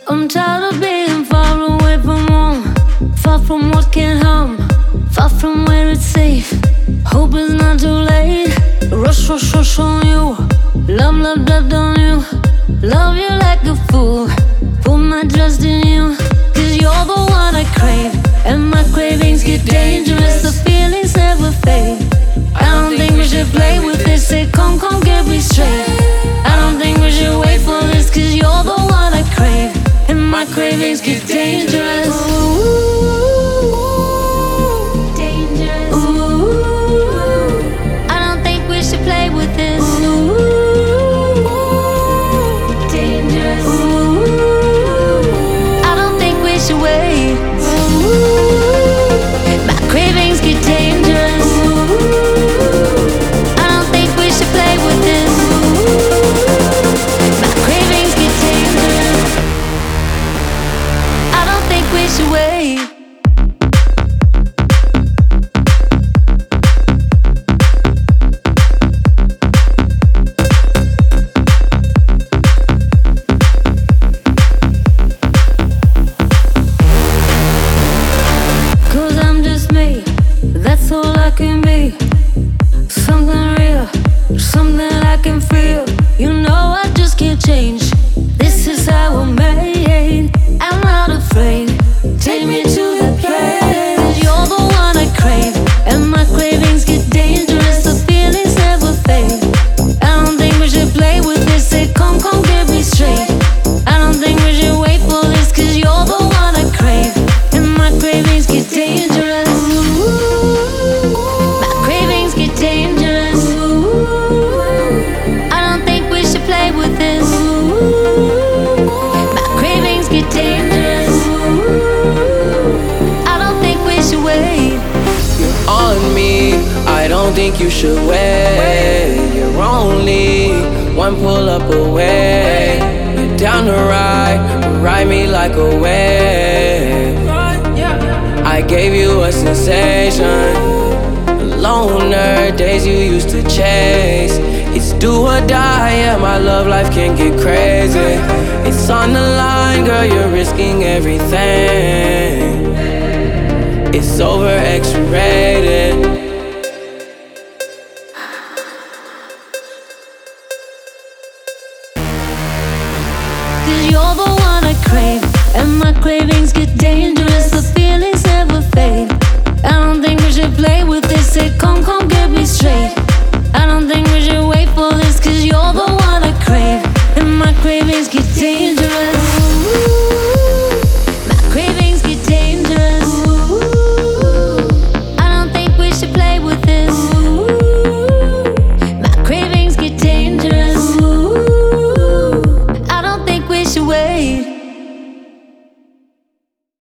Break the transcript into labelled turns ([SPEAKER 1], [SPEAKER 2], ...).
[SPEAKER 1] I'm tired of being far away from home, far from what can harm, far from where it's safe. Hope it's not too late. Rush, rush, rush on you. Love, love, love on you. Love you like a fool. Put my trust in you. Cause you're the one I crave. And my cravings get dangerous. The feelings never fade. I don't think we should play with this. Say, come, come, get me straight. I don't think we should wait for this. Cause you're the one I crave. And my cravings get dangerous. Ooh, dangerous. Ooh, I don't think we should play with this. Ooh, dangerous. Ooh, I don't think we should wait. Ooh, my cravings get dangerous. Ooh, I don't think we should play with this. Ooh, my cravings get dangerous. I don't think we should wait. Cause I'm just me, that's all I can be. Something real, something I can feel. You know I just can't change. This is how I'm made. I'm not afraid. Take me to the place. You're the one I crave. And my cravings get dangerous. The feelings never fade. I don't think we should play with this. Say, come, come, get me straight. I don't think we should wait for this. Cause you're the one I crave. And my cravings get dangerous. My cravings get dangerous. I don't think we should play with this. My cravings get dangerous. I don't think we should wait.
[SPEAKER 2] You're on me, I don't think you should wait. You're only one pull up away. You're down to ride me like a wave. I gave you a sensation, a loner, days you used to chase. It's do or die, yeah, my love life can get crazy. It's on the line, girl, you're risking everything. It's over X-rated.
[SPEAKER 1] Cause you're the one I crave. And my cravings get dangerous. The feelings never fade. I don't think we should play with this. Say, come, come.